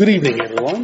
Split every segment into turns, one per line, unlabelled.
Good evening, everyone.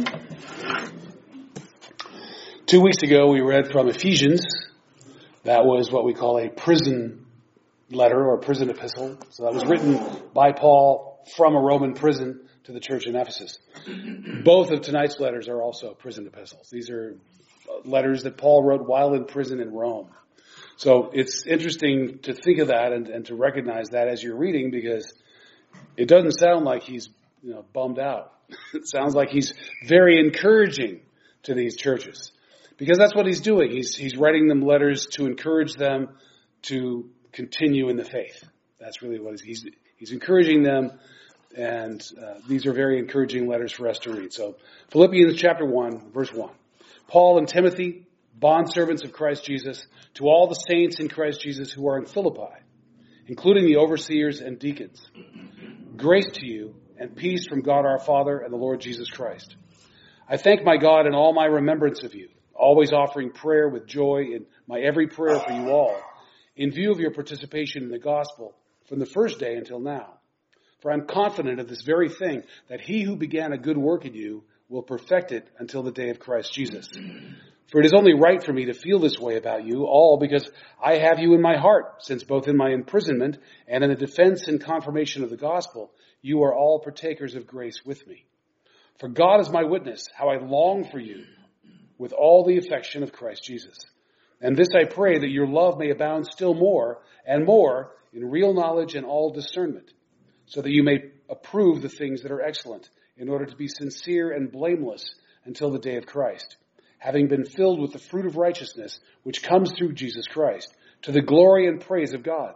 2 weeks ago, we read from Ephesians. That was what we call a prison letter or prison epistle. So that was written by Paul from a Roman prison to the church in Ephesus. Both of tonight's letters are also prison epistles. These are letters that Paul wrote while in prison in Rome. So it's interesting to think of that and to recognize that as you're reading, because it doesn't sound like he's bummed out. It sounds like he's very encouraging to these churches, because that's what he's doing. He's writing them letters to encourage them to continue in the faith. That's really what he's encouraging them, and these are very encouraging letters for us to read. So Philippians chapter 1, verse 1. Paul and Timothy, bondservants of Christ Jesus, to all the saints in Christ Jesus who are in Philippi, including the overseers and deacons. Grace to you and peace from God our Father and the Lord Jesus Christ. I thank my God in all my remembrance of you, always offering prayer with joy in my every prayer for you all, in view of your participation in the gospel from the first day until now. For I'm confident of this very thing, that he who began a good work in you will perfect it until the day of Christ Jesus. For it is only right for me to feel this way about you all, because I have you in my heart, since both in my imprisonment and in the defense and confirmation of the gospel, you are all partakers of grace with me. For God is my witness, how I long for you with all the affection of Christ Jesus. And this I pray, that your love may abound still more and more in real knowledge and all discernment, so that you may approve the things that are excellent, in order to be sincere and blameless until the day of Christ, having been filled with the fruit of righteousness which comes through Jesus Christ, to the glory and praise of God.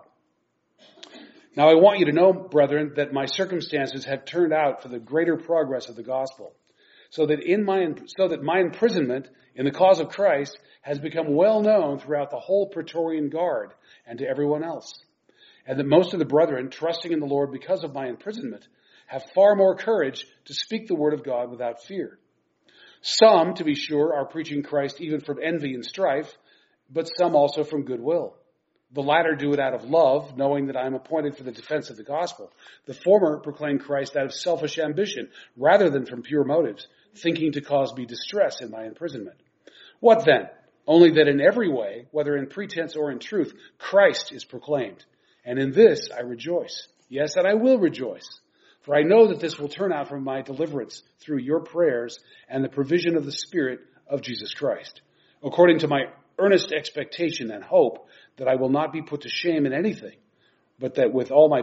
Now I want you to know, brethren, that my circumstances have turned out for the greater progress of the gospel, so that my imprisonment in the cause of Christ has become well known throughout the whole Praetorian Guard and to everyone else, and that most of the brethren, trusting in the Lord because of my imprisonment, have far more courage to speak the word of God without fear. Some, to be sure, are preaching Christ even from envy and strife, but some also from goodwill. The latter do it out of love, knowing that I am appointed for the defense of the gospel. The former proclaim Christ out of selfish ambition, rather than from pure motives, thinking to cause me distress in my imprisonment. What then? Only that in every way, whether in pretense or in truth, Christ is proclaimed. And in this I rejoice. Yes, and I will rejoice. For I know that this will turn out from my deliverance through your prayers and the provision of the Spirit of Jesus Christ, according to my earnest expectation and hope that I will not be put to shame in anything, but that with all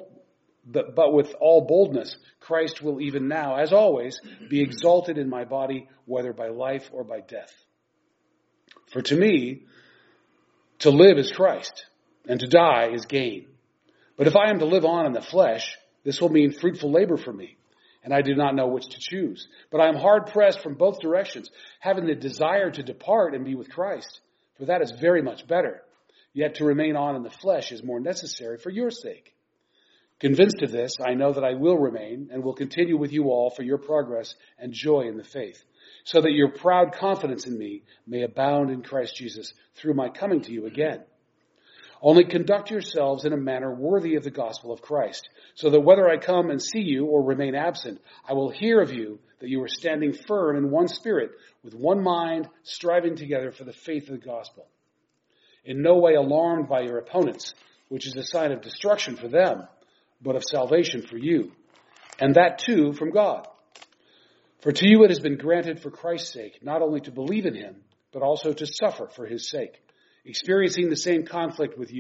boldness, Christ will even now, as always, be exalted in my body, whether by life or by death. For to me, to live is Christ, and to die is gain. But if I am to live on in the flesh, this will mean fruitful labor for me, and I do not know which to choose. But I am hard pressed from both directions, having the desire to depart and be with Christ, for that is very much better. Yet to remain on in the flesh is more necessary for your sake. Convinced of this, I know that I will remain and will continue with you all for your progress and joy in the faith, so that your proud confidence in me may abound in Christ Jesus through my coming to you again. Only conduct yourselves in a manner worthy of the gospel of Christ, so that whether I come and see you or remain absent, I will hear of you that you are standing firm in one spirit, with one mind, striving together for the faith of the gospel. In no way alarmed by your opponents, which is a sign of destruction for them, but of salvation for you, and that too from God. For to you it has been granted for Christ's sake, not only to believe in him, but also to suffer for his sake, experiencing the same conflict which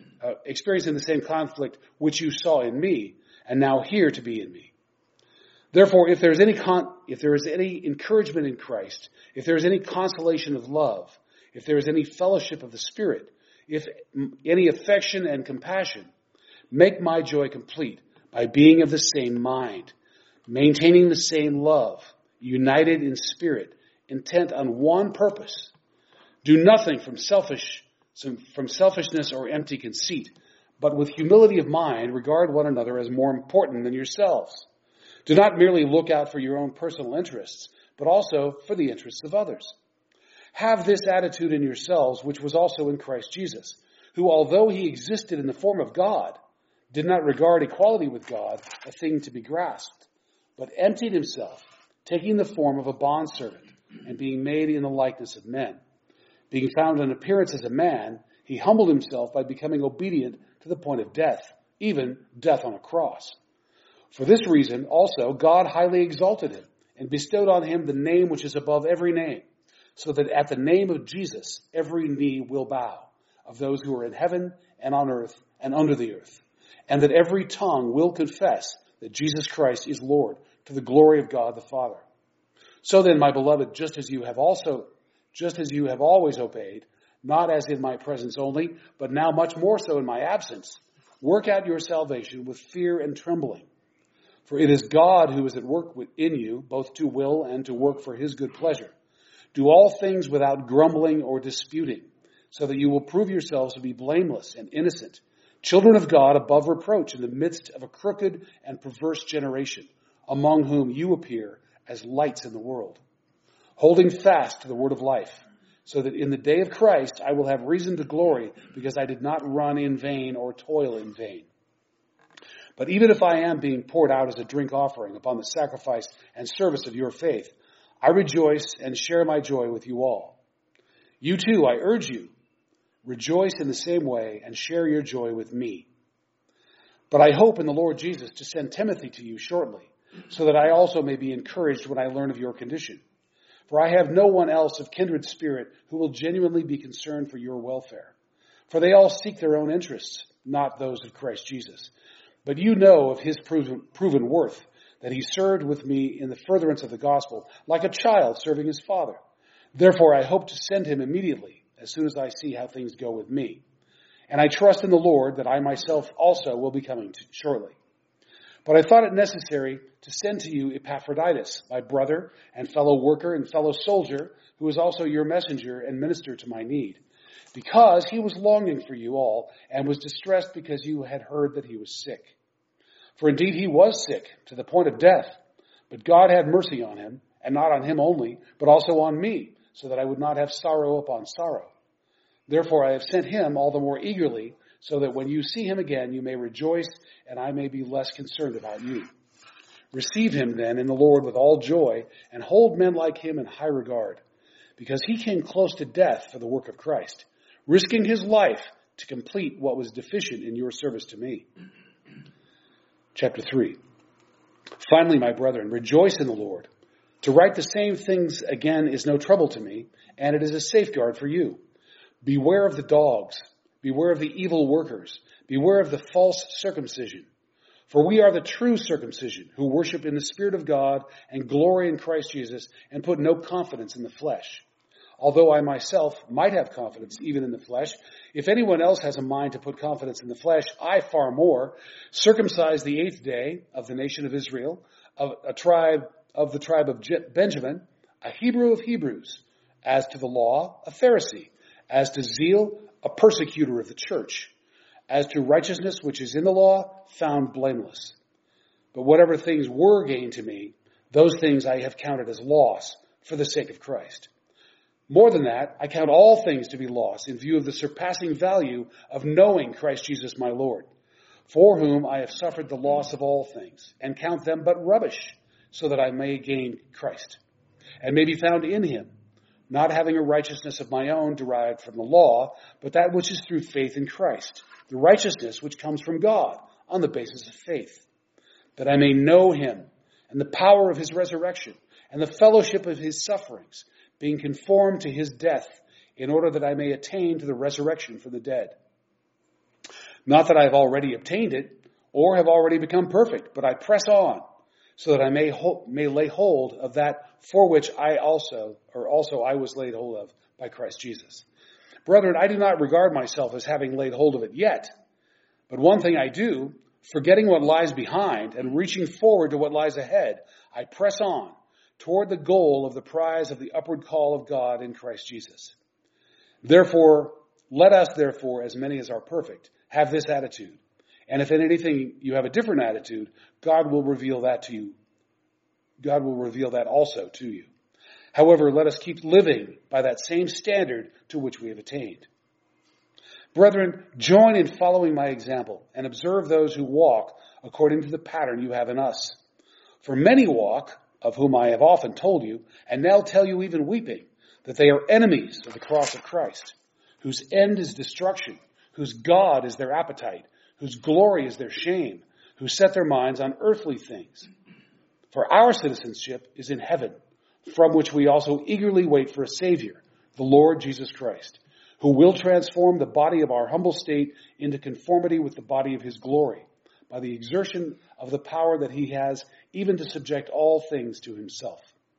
you saw in me, and now hear to be in me. Therefore, if there is any encouragement in Christ, if there is any consolation of love, if there is any fellowship of the Spirit, if any affection and compassion, make my joy complete by being of the same mind, maintaining the same love, united in spirit, intent on one purpose. Do nothing from selfishness or empty conceit, but with humility of mind regard one another as more important than yourselves. Do not merely look out for your own personal interests, but also for the interests of others. Have this attitude in yourselves, which was also in Christ Jesus, who, although he existed in the form of God, did not regard equality with God a thing to be grasped, but emptied himself taking the form of a bondservant and being made in the likeness of men. Being found in appearance as a man, he humbled himself by becoming obedient to the point of death, even death on a cross. For this reason also God highly exalted him and bestowed on him the name which is above every name, so that at the name of Jesus every knee will bow, of those who are in heaven and on earth and under the earth, and that every tongue will confess that Jesus Christ is Lord, to the glory of God the Father. So then, my beloved, just as you have always obeyed, not as in my presence only, but now much more so in my absence, work out your salvation with fear and trembling. For it is God who is at work within you, both to will and to work for his good pleasure. Do all things without grumbling or disputing, so that you will prove yourselves to be blameless and innocent, children of God above reproach in the midst of a crooked and perverse generation, among whom you appear as lights in the world, holding fast to the word of life, so that in the day of Christ I will have reason to glory, because I did not run in vain or toil in vain. But even if I am being poured out as a drink offering upon the sacrifice and service of your faith, I rejoice and share my joy with you all. You too, I urge you, rejoice in the same way and share your joy with me. But I hope in the Lord Jesus to send Timothy to you shortly, so that I also may be encouraged when I learn of your condition. For I have no one else of kindred spirit who will genuinely be concerned for your welfare. For they all seek their own interests, not those of Christ Jesus. But you know of his proven worth, that he served with me in the furtherance of the gospel, like a child serving his father. Therefore I hope to send him immediately, as soon as I see how things go with me. And I trust in the Lord that I myself also will be coming shortly. But I thought it necessary to send to you Epaphroditus, my brother and fellow worker and fellow soldier, who is also your messenger and minister to my need, because he was longing for you all and was distressed because you had heard that he was sick. For indeed he was sick to the point of death, but God had mercy on him, and not on him only, but also on me, so that I would not have sorrow upon sorrow. Therefore I have sent him all the more eagerly, so that when you see him again you may rejoice, and I may be less concerned about you. Receive him then in the Lord with all joy, and hold men like him in high regard, because he came close to death for the work of Christ, risking his life to complete what was deficient in your service to me. Chapter 3. Finally, my brethren, rejoice in the Lord. To write the same things again is no trouble to me, and it is a safeguard for you. Beware of the dogs. Beware of the evil workers. Beware of the false circumcision. For we are the true circumcision, who worship in the Spirit of God and glory in Christ Jesus, and put no confidence in the flesh. Although I myself might have confidence even in the flesh, if anyone else has a mind to put confidence in the flesh, I far more, circumcised the 8th day of the nation of Israel, of the tribe of Benjamin, a Hebrew of Hebrews, as to the law, a Pharisee, as to zeal, a persecutor of the church, as to righteousness which is in the law, found blameless. But whatever things were gain to me, those things I have counted as loss for the sake of Christ. More than that, I count all things to be loss in view of the surpassing value of knowing Christ Jesus my Lord, for whom I have suffered the loss of all things, and count them but rubbish, so that I may gain Christ, and may be found in him, not having a righteousness of my own derived from the law, but that which is through faith in Christ, the righteousness which comes from God on the basis of faith, that I may know him and the power of his resurrection and the fellowship of his sufferings, being conformed to his death, in order that I may attain to the resurrection from the dead. Not that I have already obtained it, or have already become perfect, but I press on, so that I may lay hold of that for which I was laid hold of by Christ Jesus. Brethren, I do not regard myself as having laid hold of it yet, but one thing I do, forgetting what lies behind and reaching forward to what lies ahead, I press on toward the goal of the prize of the upward call of God in Christ Jesus. Therefore, let us, as many as are perfect, have this attitude. And if in anything you have a different attitude, God will reveal that to you. God will reveal that also to you. However, let us keep living by that same standard to which we have attained. Brethren, join in following my example and observe those who walk according to the pattern you have in us. For many walk, of whom I have often told you, and now tell you even weeping, that they are enemies of the cross of Christ, whose end is destruction, whose God is their appetite, whose glory is their shame, who set their minds on earthly things. For our citizenship is in heaven, from which we also eagerly wait for a Savior, the Lord Jesus Christ, who will transform the body of our humble state into conformity with the body of his glory, by the exertion of the power that he has, even to subject all things to himself.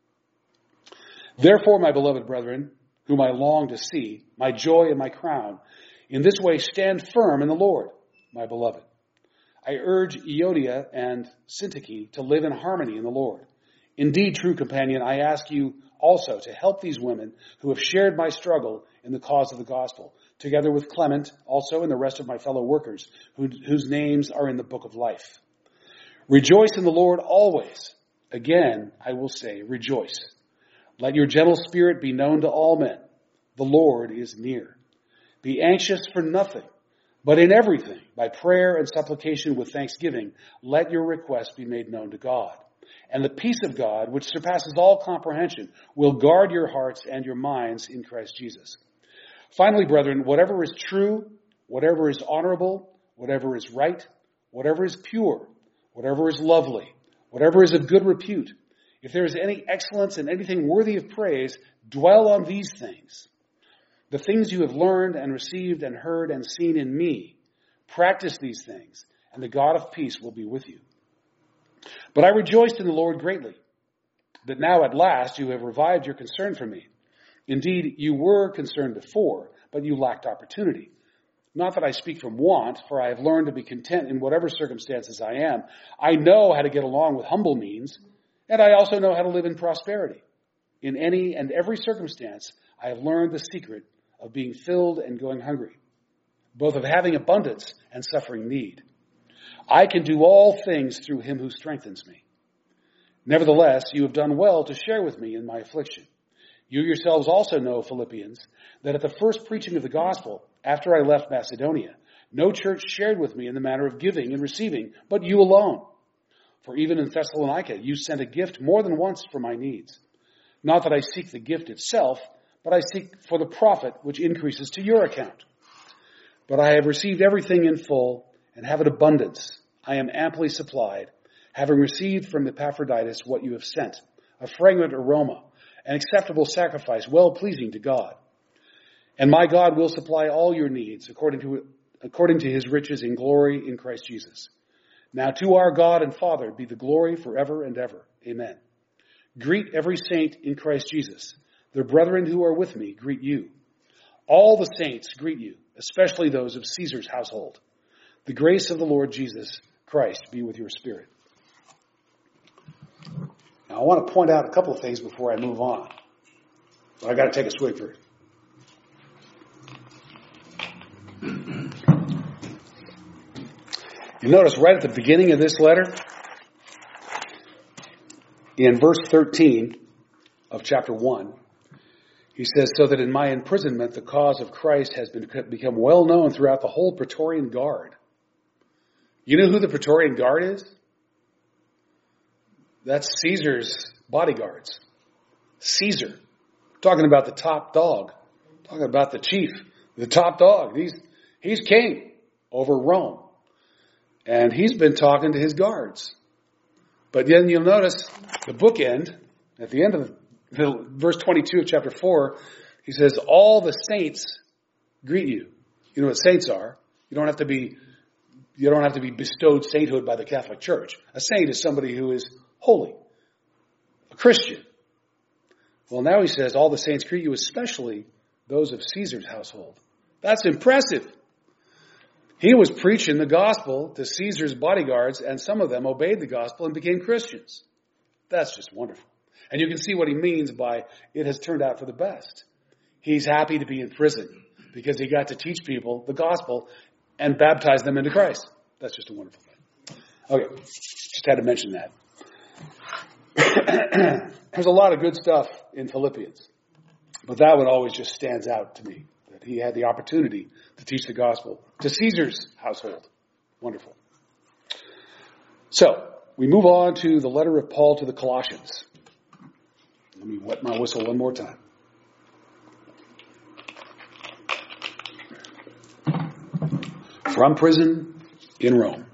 Therefore, my beloved brethren, whom I long to see, my joy and my crown, in this way stand firm in the Lord, my beloved. I urge Euodia and Syntyche to live in harmony in the Lord. Indeed, true companion, I ask you also to help these women who have shared my struggle in the cause of the gospel, together with Clement also and the rest of my fellow workers, whose names are in the book of life. Rejoice in the Lord always. Again, I will say, rejoice. Let your gentle spirit be known to all men. The Lord is near. Be anxious for nothing, but in everything, by prayer and supplication with thanksgiving, let your requests be made known to God. And the peace of God, which surpasses all comprehension, will guard your hearts and your minds in Christ Jesus. Finally, brethren, whatever is true, whatever is honorable, whatever is right, whatever is pure, whatever is lovely, whatever is of good repute, if there is any excellence and anything worthy of praise, dwell on these things. The things you have learned and received and heard and seen in me, practice these things, and the God of peace will be with you. But I rejoiced in the Lord greatly, that now at last you have revived your concern for me. Indeed, you were concerned before, but you lacked opportunity. Not that I speak from want, for I have learned to be content in whatever circumstances I am. I know how to get along with humble means, and I also know how to live in prosperity. In any and every circumstance, I have learned the secret of being filled and going hungry, both of having abundance and suffering need. I can do all things through him who strengthens me. Nevertheless, you have done well to share with me in my affliction. You yourselves also know, Philippians, that at the first preaching of the gospel, after I left Macedonia, no church shared with me in the matter of giving and receiving, but you alone. For even in Thessalonica, you sent a gift more than once for my needs. Not that I seek the gift itself, but I seek for the profit which increases to your account. But I have received everything in full and have an abundance. I am amply supplied, having received from Epaphroditus what you have sent, a fragrant aroma, an acceptable sacrifice, well-pleasing to God. And my God will supply all your needs according to his riches in glory in Christ Jesus. Now to our God and Father be the glory forever and ever. Amen. Greet every saint in Christ Jesus. The brethren who are with me greet you. All the saints greet you, especially those of Caesar's household. The grace of the Lord Jesus Christ be with your spirit. Now, I want to point out a couple of things before I move on. But I got to take a swig first. You notice right at the beginning of this letter, in verse 13 of chapter 1, he says, so that in my imprisonment the cause of Christ has become well known throughout the whole Praetorian Guard. You know who the Praetorian Guard is? That's Caesar's bodyguards. Caesar. Talking about the top dog. Talking about the chief. The top dog. He's king over Rome. And he's been talking to his guards. But then you'll notice the bookend, at the end of verse 22 of chapter 4, he says, all the saints greet you. You know what saints are. You don't have to be bestowed sainthood by the Catholic Church. A saint is somebody who is holy, a Christian. Well, now he says, all the saints greet you, especially those of Caesar's household. That's impressive. He was preaching the gospel to Caesar's bodyguards, and some of them obeyed the gospel and became Christians. That's just wonderful. And you can see what he means by it has turned out for the best. He's happy to be in prison because he got to teach people the gospel and baptize them into Christ. That's just a wonderful thing. Okay, just had to mention that. There's a lot of good stuff in Philippians, but that one always just stands out to me, that he had the opportunity to teach the gospel to Caesar's household. Wonderful. So, we move on to the letter of Paul to the Colossians. Let me wet my whistle one more time. From prison in Rome.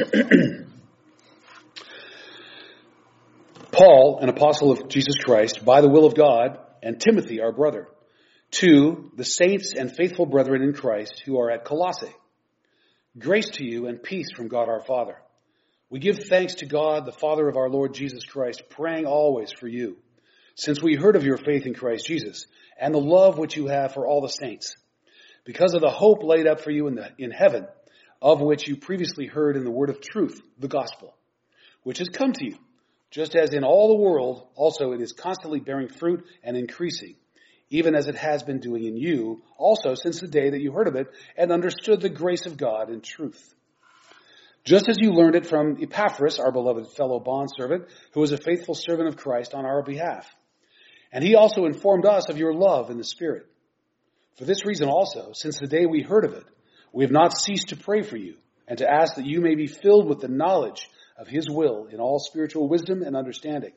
Paul, an apostle of Jesus Christ, by the will of God, and Timothy, our brother, to the saints and faithful brethren in Christ who are at Colossae. Grace to you and peace from God our Father. We give thanks to God, the Father of our Lord Jesus Christ, praying always for you, since we heard of your faith in Christ Jesus and the love which you have for all the saints, because of the hope laid up for you in heaven, of which you previously heard in the word of truth, the gospel, which has come to you, just as in all the world also it is constantly bearing fruit and increasing, even as it has been doing in you also since the day that you heard of it and understood the grace of God in truth. Just as you learned it from Epaphras, our beloved fellow bondservant, who was a faithful servant of Christ on our behalf. And he also informed us of your love in the Spirit. For this reason also, since the day we heard of it, we have not ceased to pray for you and to ask that you may be filled with the knowledge of his will in all spiritual wisdom and understanding,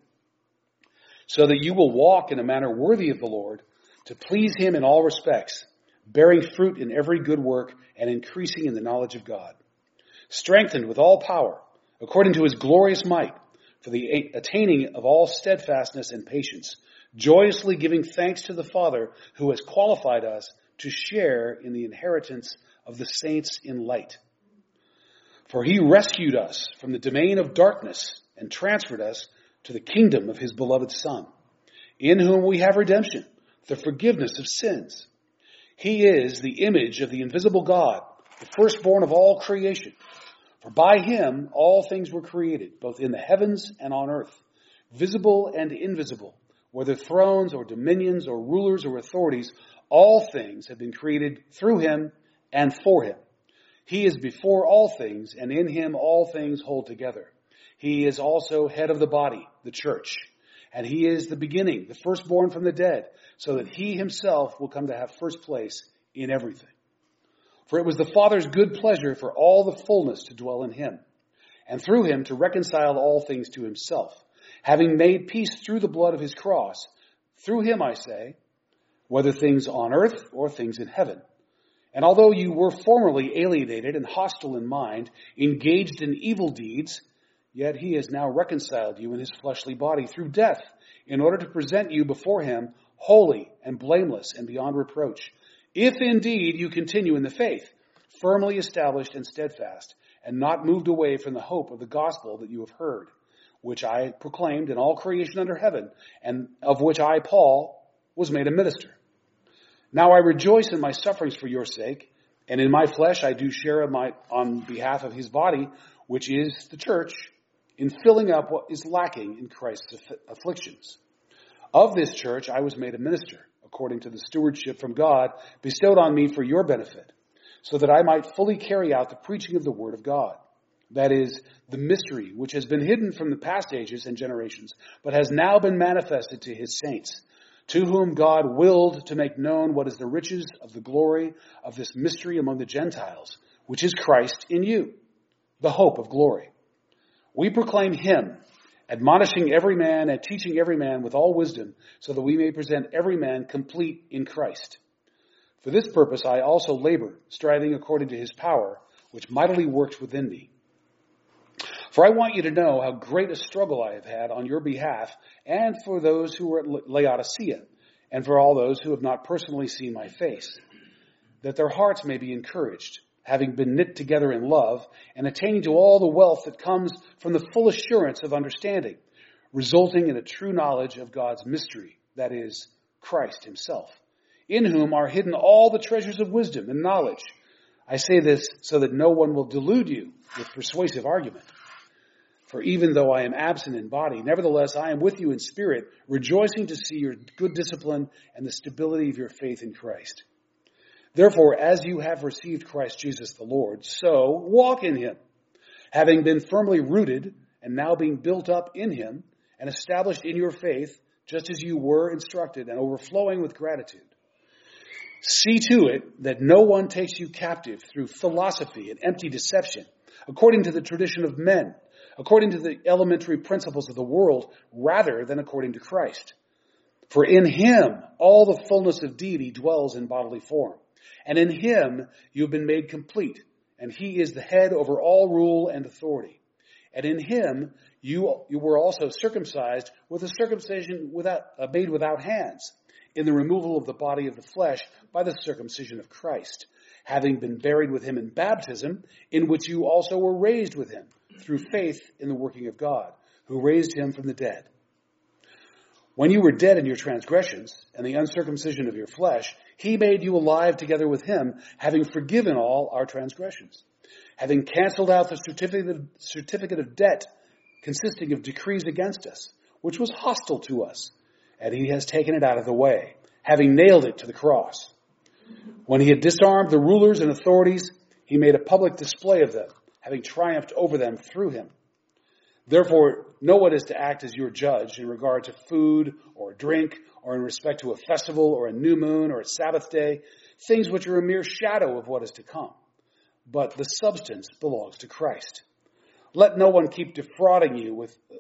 so that you will walk in a manner worthy of the Lord, to please him in all respects, bearing fruit in every good work and increasing in the knowledge of God, strengthened with all power, according to his glorious might, for the attaining of all steadfastness and patience, joyously giving thanks to the Father who has qualified us to share in the inheritance of the saints in light. For he rescued us from the domain of darkness and transferred us to the kingdom of his beloved Son, in whom we have redemption, the forgiveness of sins. He is the image of the invisible God, the firstborn of all creation. For by him all things were created, both in the heavens and on earth, visible and invisible, whether thrones or dominions or rulers or authorities, all things have been created through him and for him. He is before all things, and in him all things hold together. He is also head of the body, the church. And he is the beginning, the firstborn from the dead, so that he himself will come to have first place in everything. For it was the Father's good pleasure for all the fullness to dwell in him, and through him to reconcile all things to himself, having made peace through the blood of his cross. Through him, I say, whether things on earth or things in heaven. And although you were formerly alienated and hostile in mind, engaged in evil deeds, yet he has now reconciled you in his fleshly body through death, in order to present you before him holy and blameless and beyond reproach, if indeed you continue in the faith, firmly established and steadfast, and not moved away from the hope of the gospel that you have heard, which I proclaimed in all creation under heaven, and of which I, Paul, was made a minister. Now I rejoice in my sufferings for your sake, and in my flesh I do share on behalf of his body, which is the church, in filling up what is lacking in Christ's afflictions. Of this church I was made a minister, according to the stewardship from God bestowed on me for your benefit, so that I might fully carry out the preaching of the word of God. That is, the mystery which has been hidden from the past ages and generations, but has now been manifested to his saints, to whom God willed to make known what is the riches of the glory of this mystery among the Gentiles, which is Christ in you, the hope of glory. We proclaim him, admonishing every man and teaching every man with all wisdom, so that we may present every man complete in Christ. For this purpose I also labor, striving according to his power, which mightily works within me. For I want you to know how great a struggle I have had on your behalf, and for those who are at Laodicea, and for all those who have not personally seen my face, that their hearts may be encouraged, having been knit together in love, and attaining to all the wealth that comes from the full assurance of understanding, resulting in a true knowledge of God's mystery, that is, Christ himself, in whom are hidden all the treasures of wisdom and knowledge. I say this so that no one will delude you with persuasive argument. For even though I am absent in body, nevertheless I am with you in spirit, rejoicing to see your good discipline and the stability of your faith in Christ. Therefore, as you have received Christ Jesus the Lord, so walk in him, having been firmly rooted and now being built up in him and established in your faith, just as you were instructed, and overflowing with gratitude. See to it that no one takes you captive through philosophy and empty deception, according to the tradition of men, according to the elementary principles of the world, rather than according to Christ. For in him all the fullness of deity dwells in bodily form. And in him you have been made complete, and he is the head over all rule and authority. And in him you were also circumcised with a circumcision made without hands, in the removal of the body of the flesh by the circumcision of Christ, having been buried with him in baptism, in which you also were raised with him, through faith in the working of God, who raised him from the dead. When you were dead in your transgressions and the uncircumcision of your flesh, he made you alive together with him, having forgiven all our transgressions, having canceled out the certificate of debt consisting of decrees against us, which was hostile to us, and he has taken it out of the way, having nailed it to the cross. When he had disarmed the rulers and authorities, he made a public display of them, having triumphed over them through him. Therefore, no one is to act as your judge in regard to food or drink or in respect to a festival or a new moon or a Sabbath day, things which are a mere shadow of what is to come. But the substance belongs to Christ. Let no one keep defrauding you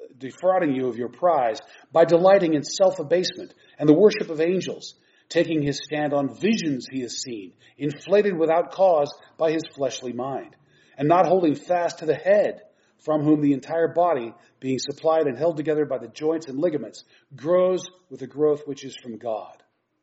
of your prize by delighting in self-abasement and the worship of angels, taking his stand on visions he has seen, inflated without cause by his fleshly mind, and not holding fast to the head, from whom the entire body, being supplied and held together by the joints and ligaments, grows with a growth which is from God.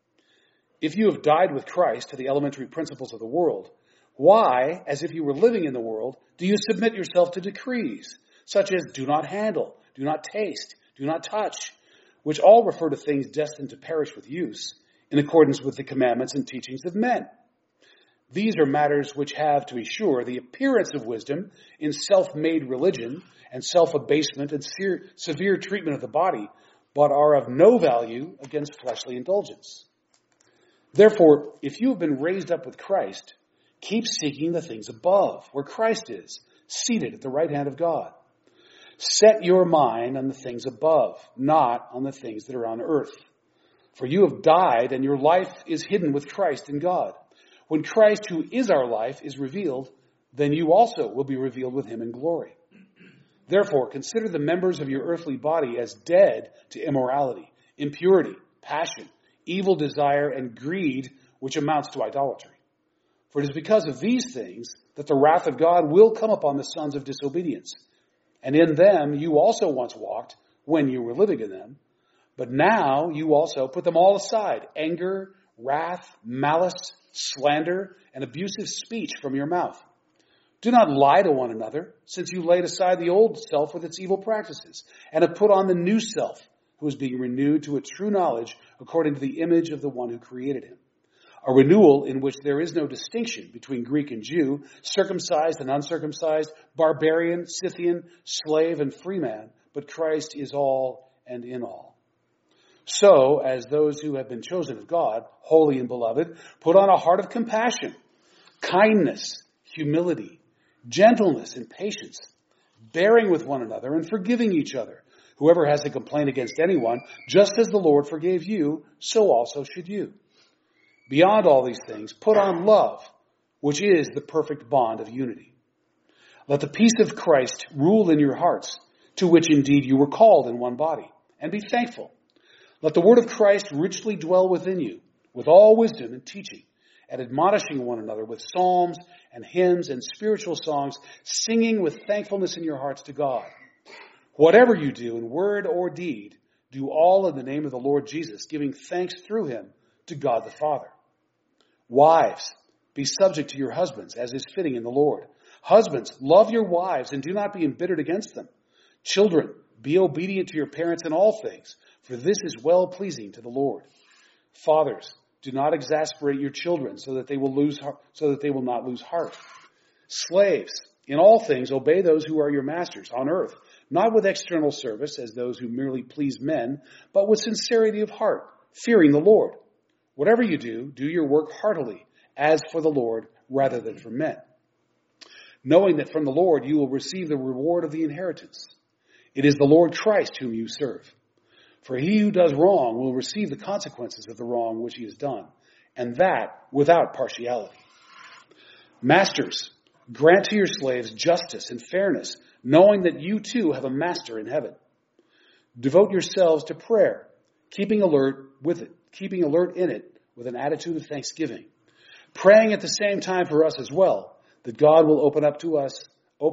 If you have died with Christ to the elementary principles of the world, why, as if you were living in the world, do you submit yourself to decrees, such as do not handle, do not taste, do not touch, which all refer to things destined to perish with use, in accordance with the commandments and teachings of men? These are matters which have, to be sure, the appearance of wisdom in self-made religion and self-abasement and severe treatment of the body, but are of no value against fleshly indulgence. Therefore, if you have been raised up with Christ, keep seeking the things above, where Christ is, seated at the right hand of God. Set your mind on the things above, not on the things that are on earth. For you have died, and your life is hidden with Christ in God. When Christ, who is our life, is revealed, then you also will be revealed with him in glory. Therefore, consider the members of your earthly body as dead to immorality, impurity, passion, evil desire, and greed, which amounts to idolatry. For it is because of these things that the wrath of God will come upon the sons of disobedience. And in them you also once walked when you were living in them. But now you also put them all aside: anger, wrath, malice, slander, and abusive speech from your mouth. Do not lie to one another, since you laid aside the old self with its evil practices, and have put on the new self, who is being renewed to a true knowledge according to the image of the one who created him. A renewal in which there is no distinction between Greek and Jew, circumcised and uncircumcised, barbarian, Scythian, slave and free man, but Christ is all and in all. So, as those who have been chosen of God, holy and beloved, put on a heart of compassion, kindness, humility, gentleness, and patience, bearing with one another and forgiving each other. Whoever has a complaint against anyone, just as the Lord forgave you, so also should you. Beyond all these things, put on love, which is the perfect bond of unity. Let the peace of Christ rule in your hearts, to which indeed you were called in one body, and be thankful. Let the word of Christ richly dwell within you, with all wisdom and teaching, and admonishing one another with psalms and hymns and spiritual songs, singing with thankfulness in your hearts to God. Whatever you do in word or deed, do all in the name of the Lord Jesus, giving thanks through him to God the Father. Wives, be subject to your husbands, as is fitting in the Lord. Husbands, love your wives and do not be embittered against them. Children, be obedient to your parents in all things, for this is well-pleasing to the Lord. Fathers, do not exasperate your children so that they will not lose heart. Slaves, in all things obey those who are your masters on earth, not with external service as those who merely please men, but with sincerity of heart, fearing the Lord. Whatever you do, do your work heartily, as for the Lord rather than for men, knowing that from the Lord you will receive the reward of the inheritance. It is the Lord Christ whom you serve. For he who does wrong will receive the consequences of the wrong which he has done, and that without partiality. Masters, grant to your slaves justice and fairness, knowing that you too have a master in heaven. Devote yourselves to prayer, keeping alert in it with an attitude of thanksgiving, praying at the same time for us as well, that God will open up to us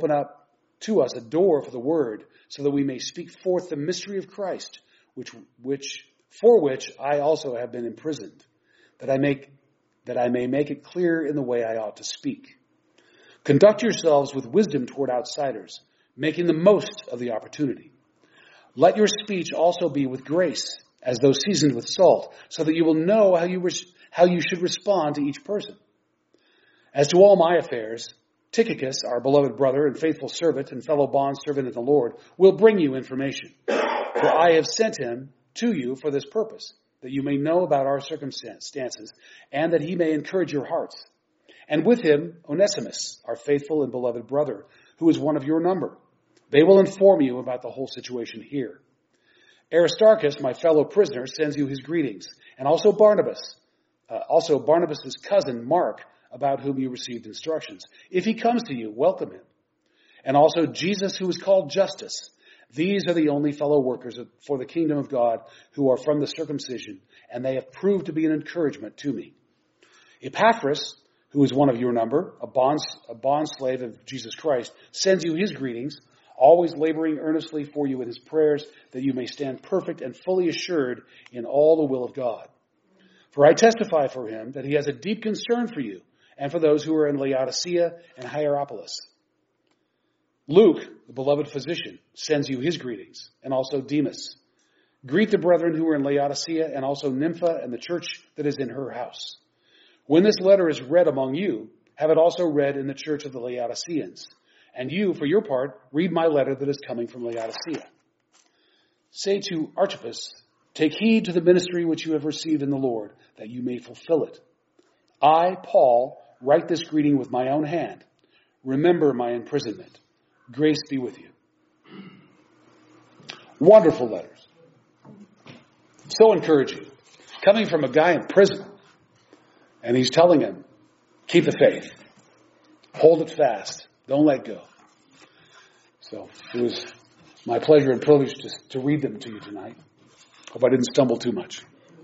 a door for the word, so that we may speak forth the mystery of Christ, for which I also have been imprisoned, that I may make it clear in the way I ought to speak. Conduct yourselves with wisdom toward outsiders, making the most of the opportunity. Let your speech also be with grace, as though seasoned with salt, so that you will know how you should respond to each person. As to all my affairs, Tychicus, our beloved brother and faithful servant and fellow bondservant in the Lord, will bring you information. For I have sent him to you for this purpose, that you may know about our circumstances, and that he may encourage your hearts. And with him, Onesimus, our faithful and beloved brother, who is one of your number. They will inform you about the whole situation here. Aristarchus, my fellow prisoner, sends you his greetings, and also Barnabas, Barnabas' cousin Mark, about whom you received instructions. If he comes to you, welcome him. And also Jesus, who is called Justus. These are the only fellow workers for the kingdom of God who are from the circumcision, and they have proved to be an encouragement to me. Epaphras, who is one of your number, a bond slave of Jesus Christ, sends you his greetings, always laboring earnestly for you in his prayers, that you may stand perfect and fully assured in all the will of God. For I testify for him that he has a deep concern for you and for those who are in Laodicea and Hierapolis. Luke, the beloved physician, sends you his greetings, and also Demas. Greet the brethren who are in Laodicea, and also Nympha and the church that is in her house. When this letter is read among you, have it also read in the church of the Laodiceans. And you, for your part, read my letter that is coming from Laodicea. Say to Archippus, take heed to the ministry which you have received in the Lord, that you may fulfill it. I, Paul, write this greeting with my own hand. Remember my imprisonment. Grace be with you. Wonderful letters. So encouraging. Coming from a guy in prison. And he's telling him, keep the faith. Hold it fast. Don't let go. So it was my pleasure and privilege to read them to you tonight. Hope I didn't stumble too much.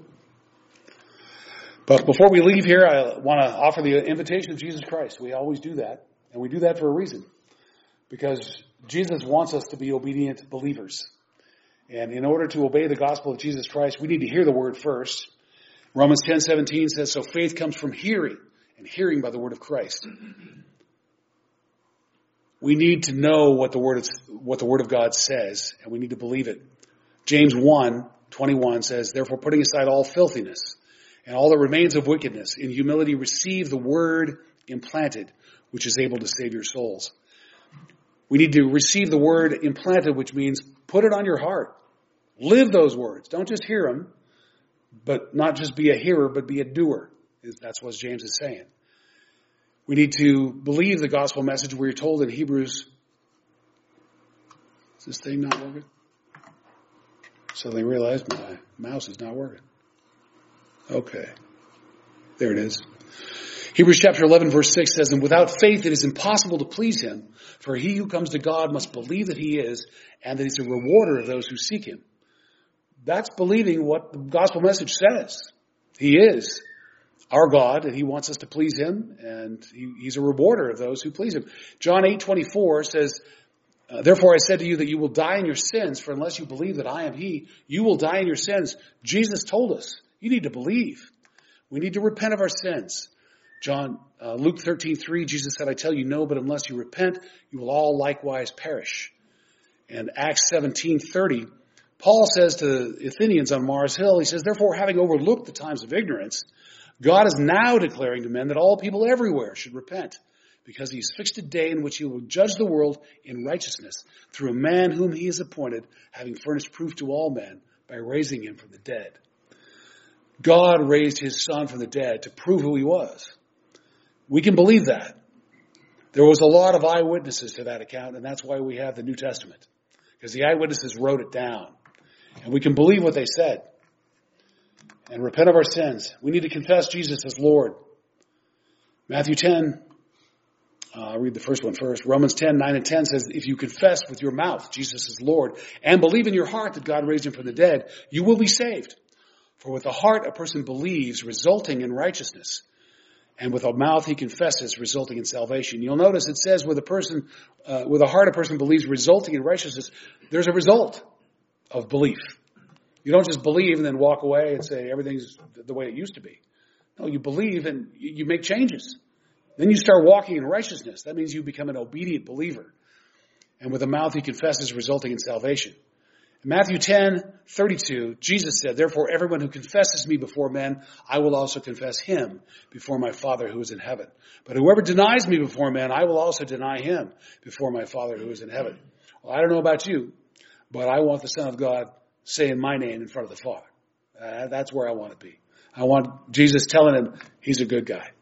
But before we leave here, I want to offer the invitation of Jesus Christ. We always do that. And we do that for a reason. Because Jesus wants us to be obedient believers. And in order to obey the gospel of Jesus Christ, we need to hear the word first. Romans 10:17 says, so faith comes from hearing, and hearing by the word of Christ. We need to know what the word of God says, and we need to believe it. James 1:21 says, therefore putting aside all filthiness and all that remains of wickedness, in humility receive the word implanted, which is able to save your souls. We need to receive the word implanted, which means put it on your heart. Live those words. Don't just hear them, but not just be a hearer, but be a doer. That's what James is saying. We need to believe the gospel message we're told in Hebrews. Is this thing not working? Suddenly realized my mouse is not working. Okay. There it is. Hebrews chapter 11 verse 6 says, and without faith it is impossible to please him, for he who comes to God must believe that he is, and that he's a rewarder of those who seek him. That's believing what the gospel message says. He is our God, and he wants us to please him, and he's a rewarder of those who please him. John 8:24 says, therefore I said to you that you will die in your sins, for unless you believe that I am he, you will die in your sins. Jesus told us, you need to believe. We need to repent of our sins. Luke 13:3, Jesus said, I tell you no, but unless you repent, you will all likewise perish. And Acts 17:30, Paul says to the Athenians on Mars Hill, he says, therefore, having overlooked the times of ignorance, God is now declaring to men that all people everywhere should repent, because he's fixed a day in which he will judge the world in righteousness through a man whom he has appointed, having furnished proof to all men by raising him from the dead. God raised his son from the dead to prove who he was. We can believe that. There was a lot of eyewitnesses to that account, and that's why we have the New Testament, because the eyewitnesses wrote it down. And we can believe what they said and repent of our sins. We need to confess Jesus as Lord. Matthew 10, I'll read the first one first. Romans 10:9 and 10 says, if you confess with your mouth Jesus is Lord and believe in your heart that God raised him from the dead, you will be saved. For with the heart a person believes, resulting in righteousness. And with a mouth he confesses, resulting in salvation. You'll notice it says with a heart a person believes, resulting in righteousness. There's a result of belief. You don't just believe and then walk away and say everything's the way it used to be. No, you believe and you make changes. Then you start walking in righteousness. That means you become an obedient believer. And with a mouth he confesses, resulting in salvation. In Matthew 10:32, Jesus said, therefore everyone who confesses me before men, I will also confess him before my Father who is in heaven. But whoever denies me before men, I will also deny him before my Father who is in heaven. Well, I don't know about you, but I want the Son of God saying my name in front of the Father. That's where I want to be. I want Jesus telling him he's a good guy.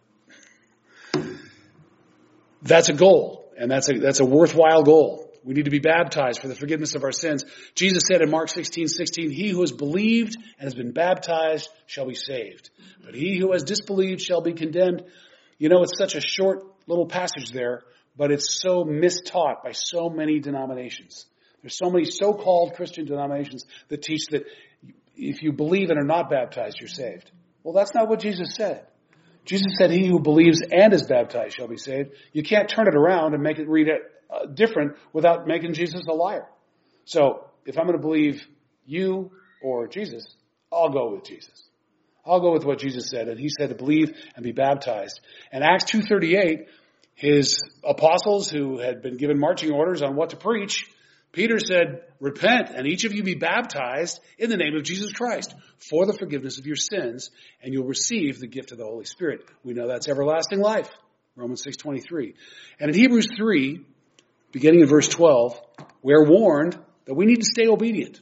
That's a goal, and that's a worthwhile goal. We need to be baptized for the forgiveness of our sins. Jesus said in Mark 16:16, he who has believed and has been baptized shall be saved. But he who has disbelieved shall be condemned. You know, it's such a short little passage there, but it's so mistaught by so many denominations. There's so many so-called Christian denominations that teach that if you believe and are not baptized, you're saved. Well, that's not what Jesus said. Jesus said, he who believes and is baptized shall be saved. You can't turn it around and make it read different without making Jesus a liar. So if I'm going to believe you or Jesus, I'll go with Jesus. I'll go with what Jesus said. And he said to believe and be baptized. And Acts 2:38, his apostles who had been given marching orders on what to preach, Peter said, repent and each of you be baptized in the name of Jesus Christ for the forgiveness of your sins, and you'll receive the gift of the Holy Spirit. We know that's everlasting life. Romans 6:23. And in Hebrews 3, beginning in verse 12, we are warned that we need to stay obedient.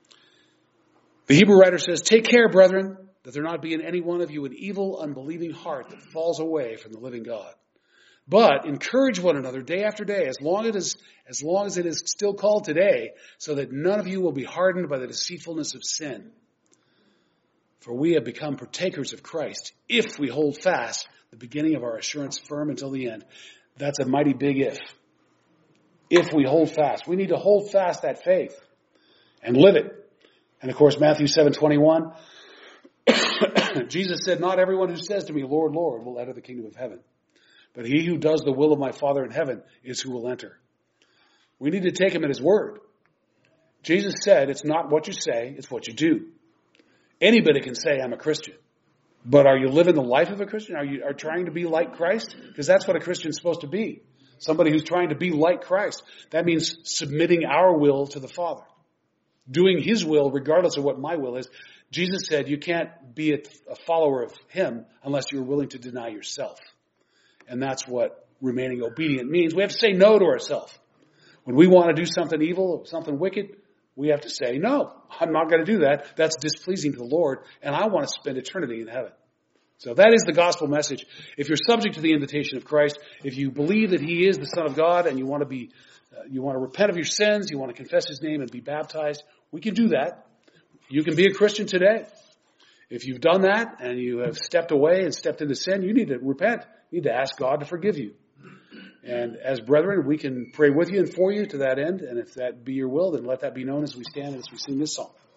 The Hebrew writer says, take care, brethren, that there not be in any one of you an evil, unbelieving heart that falls away from the living God. But encourage one another day after day, as long as it is still called today, so that none of you will be hardened by the deceitfulness of sin. For we have become partakers of Christ, if we hold fast the beginning of our assurance firm until the end. That's a mighty big if. If we hold fast. We need to hold fast that faith and live it. And of course, Matthew 7:21, Jesus said, not everyone who says to me, Lord, Lord, will enter the kingdom of heaven. But he who does the will of my Father in heaven is who will enter. We need to take him at his word. Jesus said, it's not what you say, it's what you do. Anybody can say, I'm a Christian. But are you living the life of a Christian? Are you trying to be like Christ? Because that's what a Christian is supposed to be. Somebody who's trying to be like Christ. That means submitting our will to the Father. Doing his will regardless of what my will is. Jesus said you can't be a follower of him unless you're willing to deny yourself. And that's what remaining obedient means. We have to say no to ourselves. When we want to do something evil, something wicked, we have to say, no, I'm not going to do that. That's displeasing to the Lord, and I want to spend eternity in heaven. So that is the gospel message. If you're subject to the invitation of Christ, if you believe that he is the Son of God and you want to repent of your sins, you want to confess his name and be baptized, we can do that. You can be a Christian today. If you've done that and you have stepped away and stepped into sin, you need to repent. You need to ask God to forgive you. And as brethren, we can pray with you and for you to that end. And if that be your will, then let that be known as we stand and as we sing this song.